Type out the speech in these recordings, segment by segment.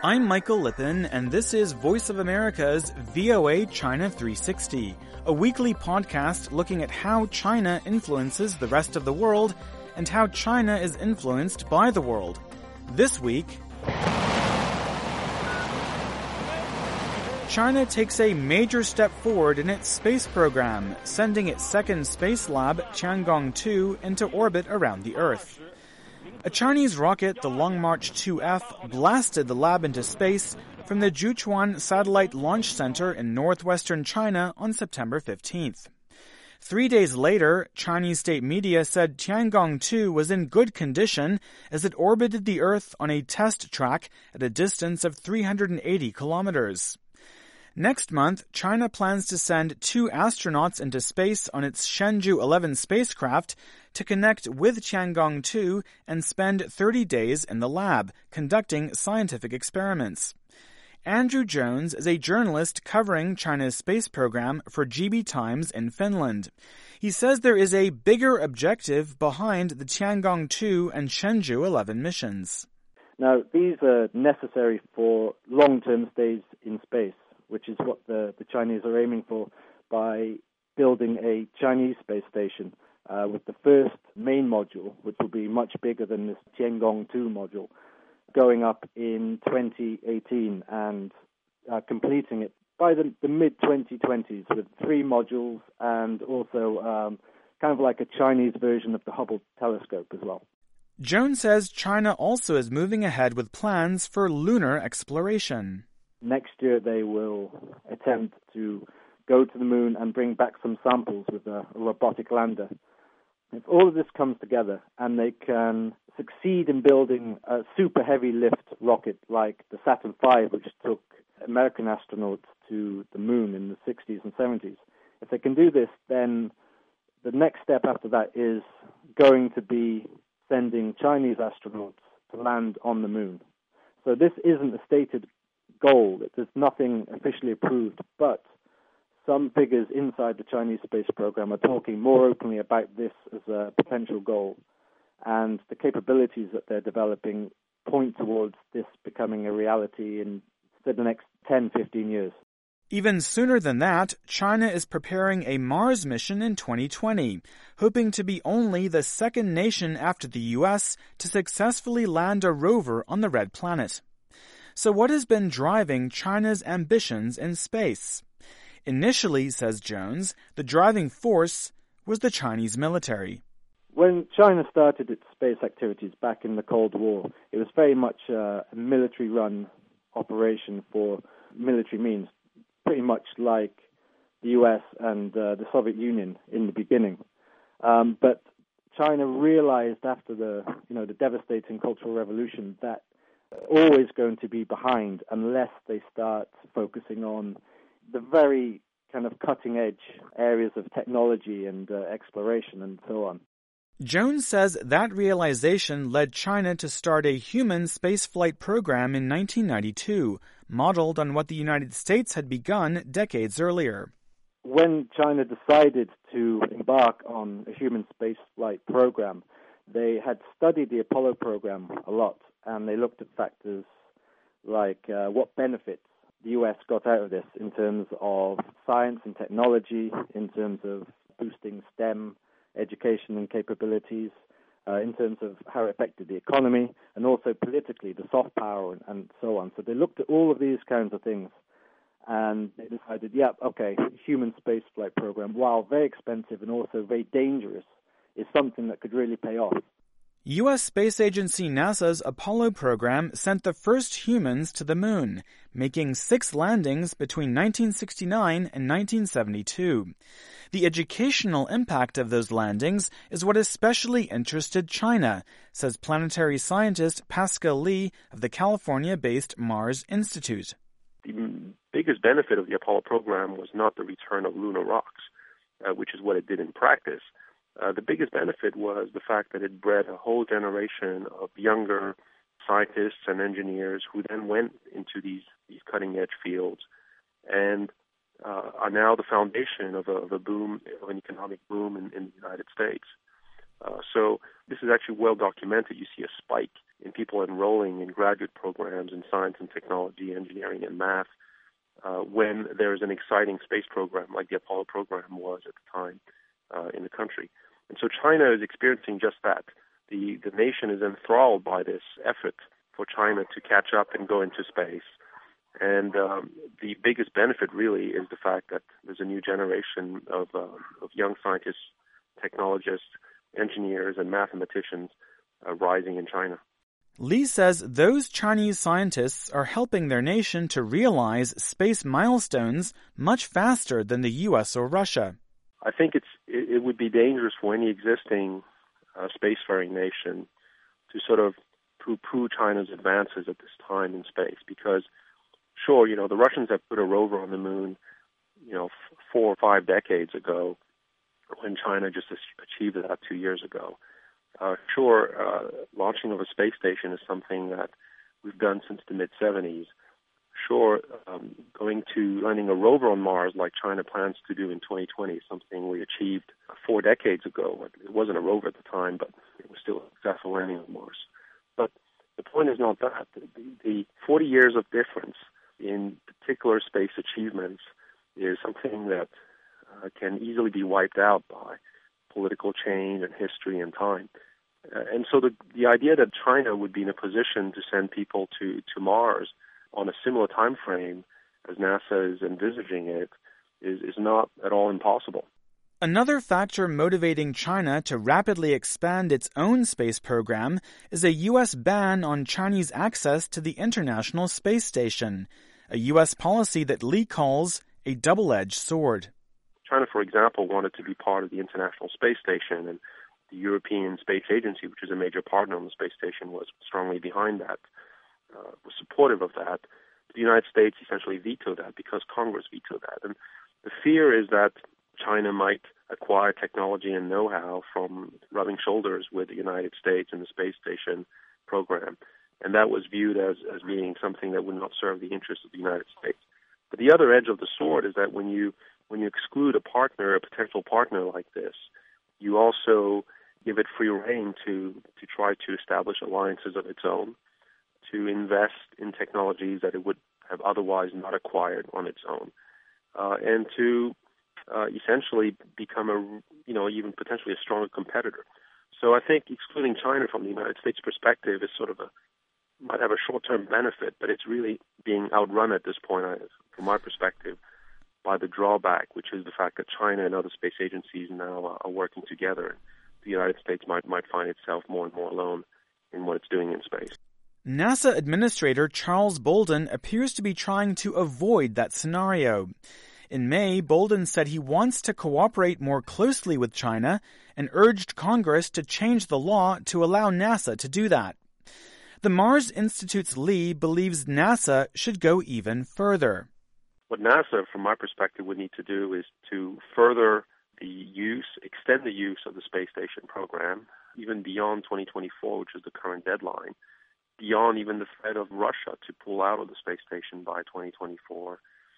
I'm Michael Lippin, and this is Voice of America's VOA China 360, a weekly podcast looking at how China influences the rest of the world and how China is influenced by the world. This week, China takes a major step forward in its space program, sending its second space lab, Tiangong-2, into orbit around the Earth. A Chinese rocket, the Long March 2F, blasted the lab into space from the Jiuquan Satellite Launch Center in northwestern China on September 15th. 3 days later, Chinese state media said Tiangong-2 was in good condition as it orbited the Earth on a test track at a distance of 380 kilometers. Next month, China plans to send 2 astronauts into space on its Shenzhou 11 spacecraft to connect with Tiangong-2 and spend 30 days in the lab, conducting scientific experiments. Andrew Jones is a journalist covering China's space program for GB Times in Finland. He says there is a bigger objective behind the Tiangong-2 and Shenzhou 11 missions. Now, these are necessary for long-term stays in space, which is what the Chinese are aiming for by building a Chinese space station with the first main module, which will be much bigger than this Tiangong-2 module, going up in 2018 and completing it by the mid-2020s with 3 modules and also kind of like a Chinese version of the Hubble telescope as well. Jones says China also is moving ahead with plans for lunar exploration. Next year, they will attempt to go to the moon and bring back some samples with a robotic lander. If all of this comes together and they can succeed in building a super heavy lift rocket like the Saturn V, which took American astronauts to the moon in the 60s and 70s, if they can do this, then the next step after that is going to be sending Chinese astronauts to land on the moon. So this isn't a stated goal. There's nothing officially approved, but some figures inside the Chinese space program are talking more openly about this as a potential goal, and the capabilities that they're developing point towards this becoming a reality in the next 10, 15 years. Even sooner than that, China is preparing a Mars mission in 2020, hoping to be only the second nation after the U.S. to successfully land a rover on the Red Planet. So what has been driving China's ambitions in space? Initially, says Jones, the driving force was the Chinese military. When China started its space activities back in the Cold War, it was very much a military-run operation for military means, pretty much like the U.S. and the Soviet Union in the beginning. But China realized after the devastating Cultural Revolution that always going to be behind unless they start focusing on the very kind of cutting-edge areas of technology and exploration and so on. Jones says that realization led China to start a human spaceflight program in 1992, modeled on what the United States had begun decades earlier. When China decided to embark on a human spaceflight program, they had studied the Apollo program a lot, and they looked at factors like what benefits the U.S. got out of this in terms of science and technology, in terms of boosting STEM education and capabilities, in terms of how it affected the economy, and also politically, the soft power and so on. So they looked at all of these kinds of things, and they decided, human spaceflight program, while very expensive and also very dangerous, is something that could really pay off. U.S. Space Agency NASA's Apollo program sent the first humans to the moon, making 6 landings between 1969 and 1972. The educational impact of those landings is what especially interested China, says planetary scientist Pascal Li of the California-based Mars Institute. The biggest benefit of the Apollo program was not the return of lunar rocks, which is what it did in practice. The biggest benefit was the fact that it bred a whole generation of younger scientists and engineers who then went into these cutting-edge fields and are now the foundation of a boom, of an economic boom in the United States. So this is actually well documented. You see a spike in people enrolling in graduate programs in science and technology, engineering and math, when there's an exciting space program like the Apollo program was at the time in the country. And so China is experiencing just that. The nation is enthralled by this effort for China to catch up and go into space. And the biggest benefit really is the fact that there's a new generation of young scientists, technologists, engineers, and mathematicians rising in China. Li says those Chinese scientists are helping their nation to realize space milestones much faster than the U.S. or Russia. I think it would be dangerous for any existing spacefaring nation to sort of poo-poo China's advances at this time in space, because sure, the Russians have put a rover on the moon, 4 or 5 decades ago, when China just achieved that 2 years ago. Launching of a space station is something that we've done since the mid-'70s. Landing a rover on Mars like China plans to do in 2020 is something we achieved 4 decades ago. It wasn't a rover at the time, but it was still a successful landing on Mars. But the point is not that. The 40 years of difference in particular space achievements is something that can easily be wiped out by political change and history and time. And so the idea that China would be in a position to send people to Mars on a similar time frame as NASA is envisaging it is not at all impossible. Another factor motivating China to rapidly expand its own space program is a U.S. ban on Chinese access to the International Space Station, a U.S. policy that Li calls a double-edged sword. China, for example, wanted to be part of the International Space Station, and the European Space Agency, which is a major partner on the space station, was strongly behind that, was supportive of that. The United States essentially vetoed that because Congress vetoed that. And the fear is that China might acquire technology and know-how from rubbing shoulders with the United States in the space station program. And that was viewed as being something that would not serve the interests of the United States. But the other edge of the sword is that when you exclude a potential partner like this, you also give it free rein to try to establish alliances of its own, to invest in technologies that it would have otherwise not acquired on its own, and to essentially become even potentially a stronger competitor. So I think excluding China from the United States perspective is might have a short-term benefit, but it's really being outrun at this point, from my perspective, by the drawback, which is the fact that China and other space agencies now are working together. The United States might find itself more and more alone in what it's doing in space. NASA Administrator Charles Bolden appears to be trying to avoid that scenario. In May, Bolden said he wants to cooperate more closely with China and urged Congress to change the law to allow NASA to do that. The Mars Institute's Li believes NASA should go even further. What NASA, from my perspective, would need to do is to further extend the use of the space station program, even beyond 2024, which is the current deadline, beyond even the threat of Russia to pull out of the space station by 2024,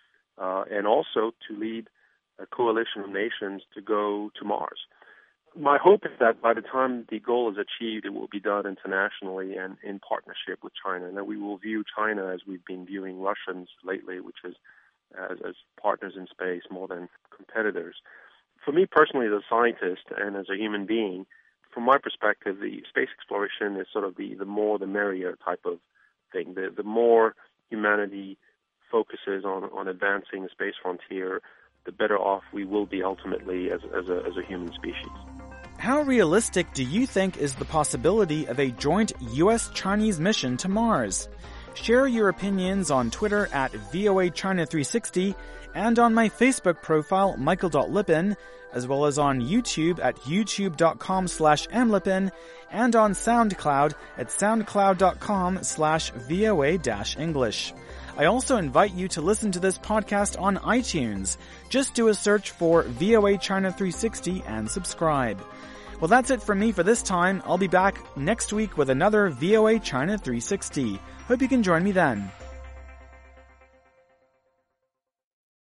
and also to lead a coalition of nations to go to Mars. My hope is that by the time the goal is achieved, it will be done internationally and in partnership with China, and that we will view China as we've been viewing Russians lately, which is as partners in space more than competitors. For me personally, as a scientist and as a human being, from my perspective, the space exploration is sort of the more the merrier type of thing. The more humanity focuses on advancing the space frontier, the better off we will be ultimately as a human species. How realistic do you think is the possibility of a joint U.S.-Chinese mission to Mars? Share your opinions on Twitter at VOA China 360 and on my Facebook profile, Michael.Lippin, as well as on YouTube at youtube.com/mlippin and on SoundCloud at soundcloud.com/VOA-English. I also invite you to listen to this podcast on iTunes. Just do a search for VOA China 360 and subscribe. Well, that's it from me for this time. I'll be back next week with another VOA China 360. Hope you can join me then.